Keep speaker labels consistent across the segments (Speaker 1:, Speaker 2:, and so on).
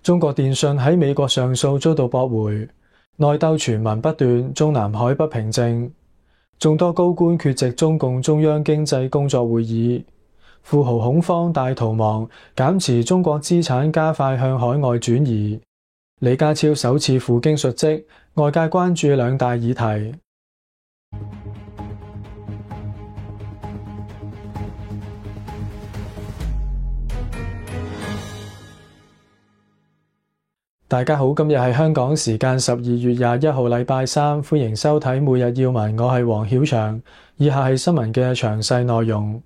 Speaker 1: 中國電信喺美國上訴遭到駁回，內鬥傳聞不斷，中南海不平靜，眾多高官缺席中共中央經濟工作會議，富豪恐慌大逃亡，減持中國資產加快向海外轉移。李家超首次赴京述職，外界關注兩大議題。大家好，今日係香港時間12月21號禮拜三，歡迎收睇每日要聞，我係黃曉翔。以下係新聞嘅詳細內容。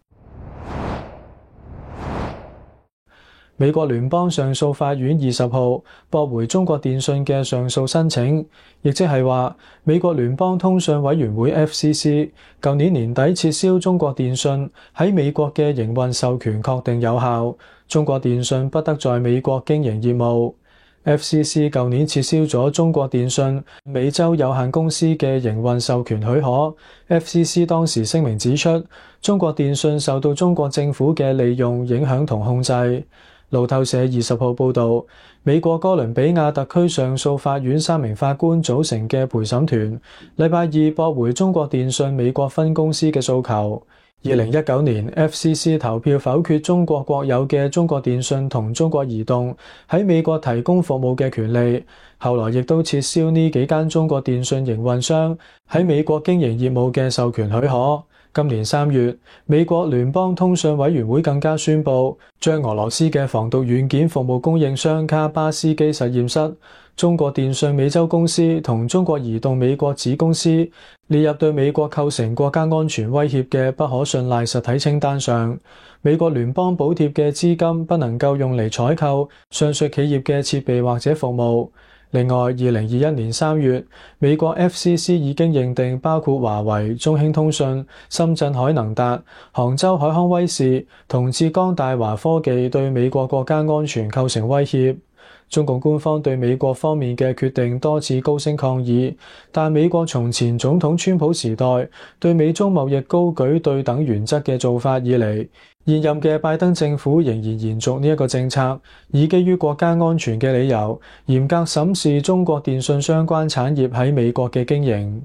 Speaker 1: 美國聯邦上訴法院20號駁回中國電信嘅上訴申請，亦即係話美國聯邦通訊委員會 FCC 舊年年底撤銷中國電信喺美國嘅營運授權確定有效，中國電信不得在美國經營業務。FCC 舊年撤銷咗中國電信美洲有限公司嘅營運授權許可。FCC 當時聲明指出，中國電信受到中國政府嘅利用、影響同控制。路透社20號報導，美國哥倫比亞特區上訴法院3名法官組成嘅陪審團，禮拜二駁回中國電信美國分公司嘅訴求。2019年 FCC 投票否決中國國有嘅中國電信同中國移動喺美國提供服務嘅權利，後來亦都撤銷呢幾間中國電信營運商喺美國經營業務嘅授權許可。今年3月，美國聯邦通訊委員會更加宣布，將俄羅斯嘅防毒軟件服務供應商卡巴斯基實驗室、中國電信美洲公司同中國移動美國子公司列入對美國構成國家安全威脅嘅不可信賴實體清單上。美國聯邦補貼嘅資金不能夠用嚟採購上述企業嘅設備或者服務。另外，2021年3月，美國 FCC 已經認定包括華為、中興通訊、深圳海能達、杭州海康威視同浙江大華科技對美國國家安全構成威脅。中共官方對美國方面嘅決定多次高聲抗議，但美國從前總統川普時代對美中貿易高舉對等原則嘅做法以嚟，現任嘅拜登政府仍然延續呢一個政策，以基於國家安全嘅理由，嚴格審視中國電信相關產業喺美國嘅經營。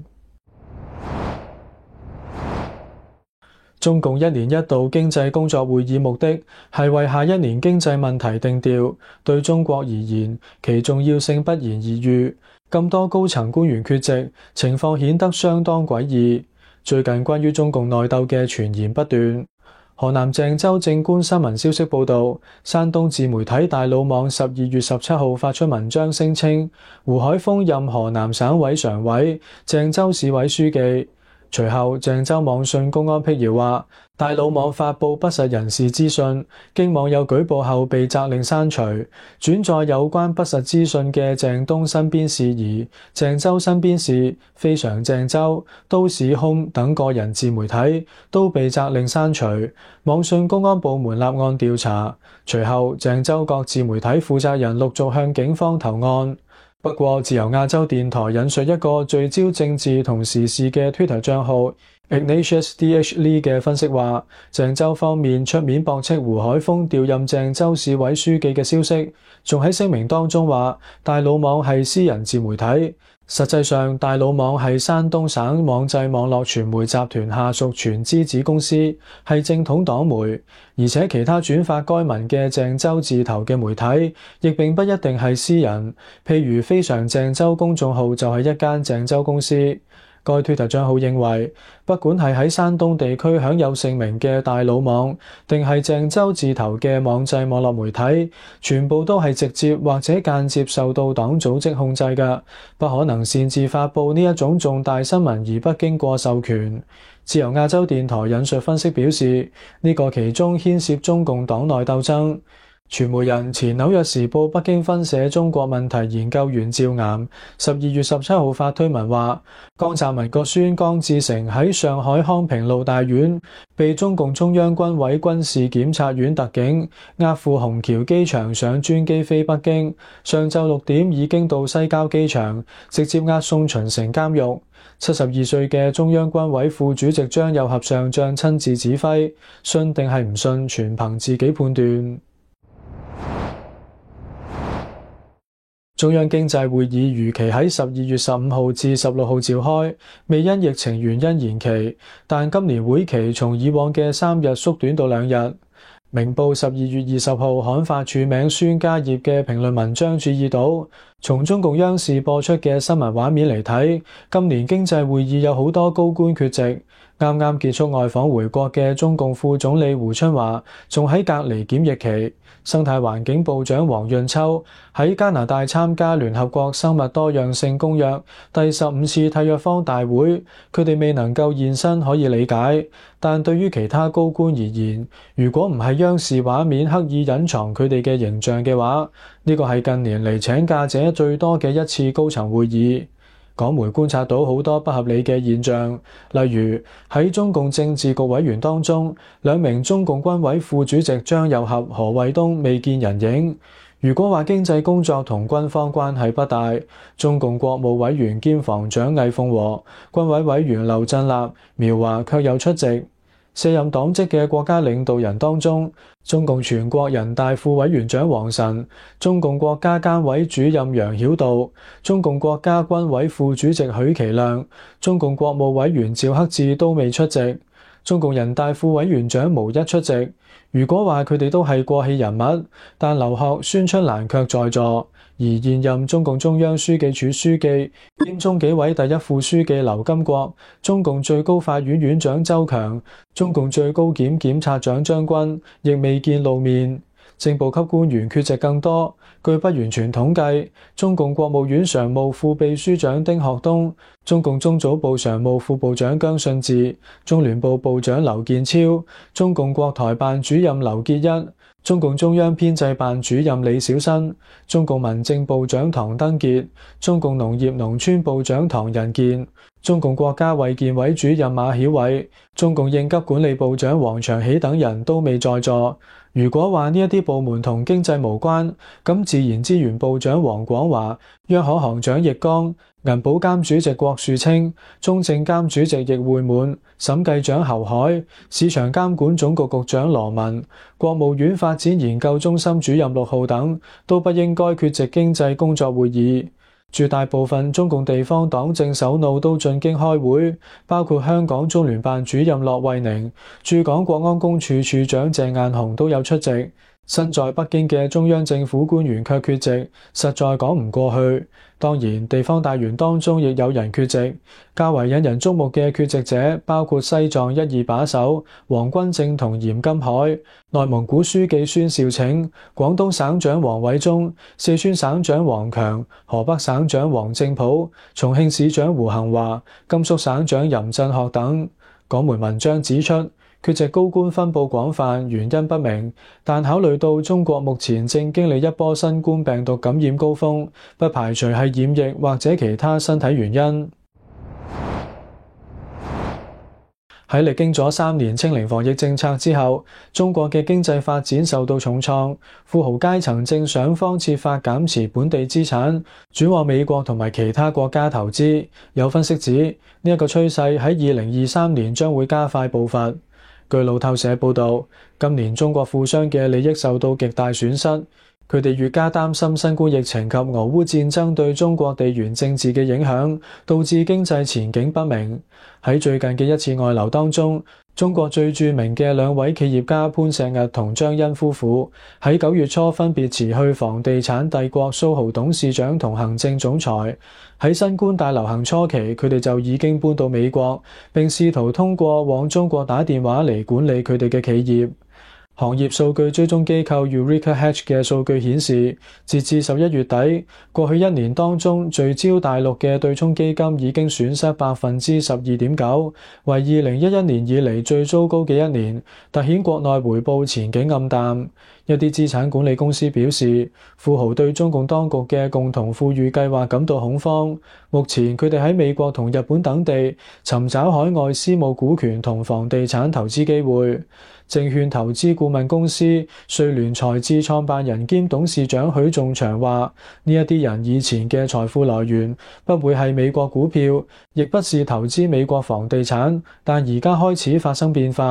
Speaker 1: 中共1年1度經濟工作會議目的係為下一年經濟問題定調，對中國而言，其重要性不言而喻。咁多高層官員缺席，情況顯得相當詭異。最近關於中共內鬥嘅傳言不斷。河南鄭州正觀新聞消息報道，山東自媒體大魯網12月17號發出文章聲稱，胡海峰任河南省委常委、鄭州市委書記。隨後，鄭州網信公安闢謠話，大魯網發布不實人士資訊，經網友舉報後被責令刪除。轉載有關不實資訊嘅鄭東新編事宜、鄭州新編事、非常鄭州、都市空等個人自媒體都被責令刪除。網信公安部門立案調查。隨後，鄭州各自媒體負責人陸續向警方投案。不過，自由亞洲電台引述一個聚焦政治同時事嘅 Twitter 帳號 Ignatius DH Lee 嘅分析話，鄭州方面出面駁斥胡海峰調任鄭州市委書記嘅消息，仲喺聲明當中話大魯網係私人自媒體。實際上，大魯網係山東省網際網絡傳媒集團下屬全資子公司，係正統黨媒，而且其他轉發該文嘅鄭州字頭嘅媒體，亦並不一定係私人，譬如非常鄭州公眾號就係一間鄭州公司。該 Twitter 帳號認為，不管係喺山東地區享有盛名嘅大魯網，定係鄭州字頭嘅網際網絡媒體，全部都係直接或者間接受到黨組織控制嘅，不可能擅自發布呢一種重大新聞而不經過授權。自由亞洲電台引述分析表示，呢個其中牽涉中共黨內鬥爭。傳媒人前紐約時報北京分社中國問題研究員趙岩12月17號發推文話，江澤民個孫江志成喺上海康平路大院被中共中央軍委軍事檢察院特警押赴虹橋機場上專機飛北京，上晝6點已經到西郊機場，直接押送秦城監獄。72歲嘅中央軍委副主席張又俠上將親自指揮，信定係唔信，全憑自己判斷。 中央經濟會議如期喺12月15號至16號召開，未因疫情原因延期，但今年會期從以往嘅3日縮短到2日。明報12月20號刊發署名孫家業嘅評論文章注意到，從中共央視播出嘅新聞畫面嚟睇，今年經濟會議有好多高官缺席。啱啱結束外訪回國嘅中共副總理胡春華仲喺隔離檢疫期。生態環境部長黃潤秋喺加拿大參加聯合國生物多樣性公約第15次締約方大會，佢哋未能夠現身可以理解，但對於其他高官而言，如果唔係央視畫面刻意隱藏佢哋嘅形象嘅話，呢個係近年嚟請假者最多嘅一次高層會議。港媒觀察到好多不合理嘅現象，例如喺中共政治局委員當中，2名中共軍委副主席張又俠、何衛東未見人影。如果話經濟工作同軍方關係不大，中共國務委員兼防長魏鳳和、軍委委員劉振立、苗華卻有出席。卸任黨職嘅國家領導人當中，中共全國人大副委員長王晨、中共國家監委主任楊曉渡、中共國家軍委副主席許其亮、中共國務委員趙克志都未出席，中共人大副委員長無一出席。如果話佢哋都係過氣人物，但劉鶴、孫春蘭卻在座。而現任中共中央書記處書記兼中紀委第一副書記劉金國、中共最高法院院長周強、中共最高檢檢察長張軍亦未見露面。正部級官員缺席更多。據不完全統計，中共國務院常務副秘書長丁學東、中共中組部常務副部長姜信治、中聯部部長劉建超、中共國台辦主任劉結一、中共中央編製辦主任李小新、中共民政部長唐登傑、中共農業農村部長唐仁健、中共國家衛健委主任馬曉偉、中共應急管理部長王長喜等人都未在座。如果話呢一啲部門同經濟無關，咁自然資源部長黃廣華、央行行長易綱、銀保監主席郭樹清、中證監主席易會滿、審計長侯海、市場監管總局局長羅文、國務院發展研究中心主任陸浩等，都不應該缺席經濟工作會議。絕大部分中共地方黨政首腦都進京開會，包括香港中聯辦主任駱惠寧、駐港國安公署署長鄭雁雄都有出席。身在北京嘅中央政府官員卻缺席，實在講唔過去。當然，地方大員當中亦有人缺席。較為引人矚目嘅缺席者包括西藏一二把手黃君正同嚴金海、內蒙古書記孫兆銘、廣東省長王偉中、四川省長王強、河北省長王正普、重慶市長胡恒華、甘肅省長任振學等。港媒文章指出，缺席高官分佈廣泛，原因不明，但考慮到中國目前正經歷一波新冠病毒感染高峰，不排除係染疫或者其他身體原因。喺歷經咗3年清零防疫政策之後，中國嘅經濟發展受到重創，富豪階層正想方設法減持本地資產，轉往美國同埋其他國家投資。有分析指，呢一個趨勢喺2023年將會加快步伐。據路透社報導，今年中國富商嘅利益受到極大損失，佢哋越加擔心新冠疫情及俄烏戰爭對中國地緣政治嘅影響，導致經濟前景不明。喺最近嘅一次外流當中，中國最著名嘅2位企業家潘石屹同張欣夫婦喺9月初分別辭去房地產帝國蘇豪董事長同行政總裁。喺新冠大流行初期，佢哋就已經搬到美國，並試圖通過往中國打電話嚟管理佢哋嘅企業。行業數據追蹤機構 Eureka Hedge 嘅數據顯示，截至11月底，過去1年當中聚焦大陸嘅對沖基金已經損失 12.9%， 為2011年以嚟最糟糕嘅一年，凸顯國內回報前景暗淡。一啲資產管理公司表示，富豪對中共當局嘅共同富裕計劃感到恐慌。目前佢哋喺美國同日本等地尋找海外私募股權同房地產投資機會。證券投資顧問公司瑞聯財智創辦人兼董事長許仲祥話：呢一啲人以前嘅財富來源不會係美國股票，亦不是投資美國房地產，但而家開始發生變化。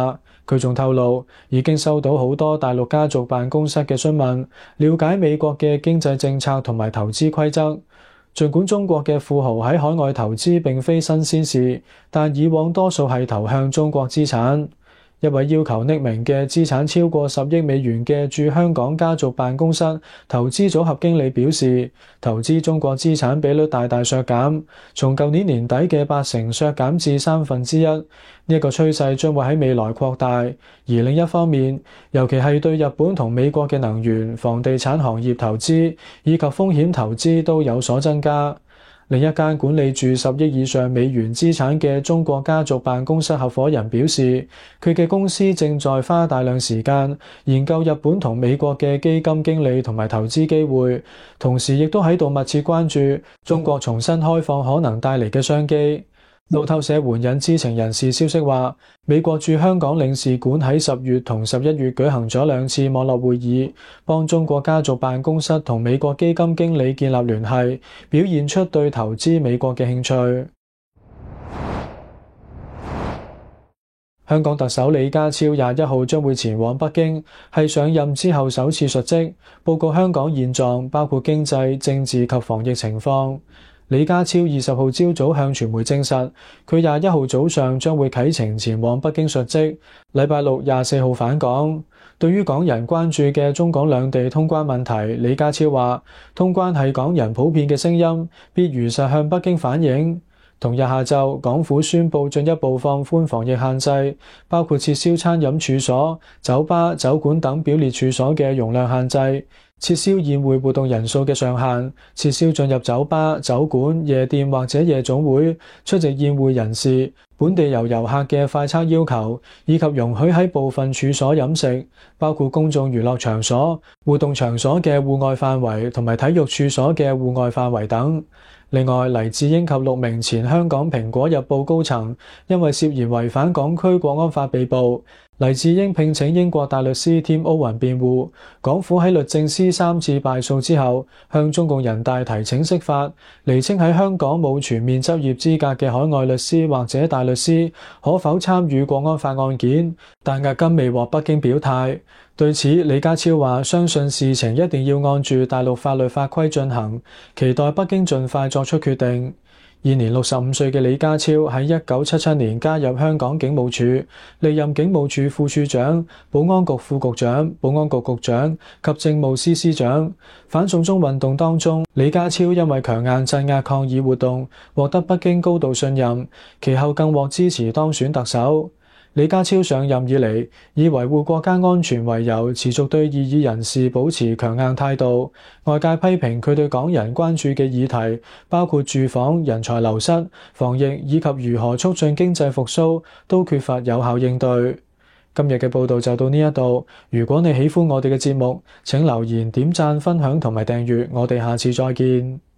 Speaker 1: 佢仲透露，已經收到好多大陸家族辦公室嘅詢問，了解美國嘅經濟政策同埋投資規則。儘管中國嘅富豪喺海外投資並非新鮮事，但以往多數係投向中國資產。一位要求匿名嘅資產超過10億美元嘅駐香港家族辦公室投資組合經理表示，投資中國資產比率大大削減，從舊年年底嘅8成削減至1/3。呢個趨勢將會喺未來擴大。而另一方面，尤其係對日本同美國嘅能源、房地產行業投資以及風險投資都有所增加。另一間管理住10億以上美元資產嘅中國家族辦公室合夥人表示，佢嘅公司正在花大量時間研究日本同美國嘅基金經理同埋投資機會，同時亦都喺度密切關注中國重新開放可能帶嚟嘅商機。路透社援引知情人士消息話，美國駐香港領事館喺10月同11月舉行咗2次網絡會議，幫中國家族辦公室同美國基金經理建立聯繫，表現出對投資美國嘅興趣。香港特首李家超21號將會前往北京，係上任之後首次述職，報告香港現狀，包括經濟、政治及防疫情況。李家超20號朝早向傳媒證實，佢21號早上將會啟程前往北京述職，禮拜六24號返港。對於港人關注嘅中港兩地通關問題，李家超話：通關係港人普遍嘅聲音，必如實向北京反映。同日下晝，港府宣布進一步放寬防疫限制，包括撤銷餐飲處所、酒吧、酒館等表列處所嘅容量限制，撤銷宴會活動人數嘅上限，撤銷進入酒吧、酒館、夜店或者夜總會出席宴會人士本地遊客嘅快測要求，以及容許喺部分處所飲食，包括公眾娛樂場所、活動場所嘅戶外範圍同埋體育處所嘅戶外範圍等。另外，黎智英及6名前香港蘋果日報高層因為涉嫌違反港區國安法被捕。黎智英聘請英國大律師 Tim Owen 辯護，港府喺律政司3次敗訴之後，向中共人大提請釋法，釐清喺香港冇全面執業資格嘅海外律師或者大律師可否參與國安法案件，但至今未獲北京表態。對此，李家超話相信事情一定要按住大陸法律法規進行，期待北京盡快作出決定。現年65歲嘅李家超喺1977年加入香港警務處，歷任警務處副處長、保安局副局長、保安局局長及政務司司長。反送中運動當中，李家超因為強硬鎮壓抗議活動，獲得北京高度信任，其後更獲支持當選特首。李家超上任以嚟，以維護國家安全為由，持續對異議人士保持強硬態度。外界批評佢對港人關注嘅議題，包括住房、人才流失、防疫以及如何促進經濟復甦，都缺乏有效應對。今日嘅報道就到呢一度。如果你喜歡我哋嘅節目，請留言、點讚、分享同埋訂閱。我哋下次再見。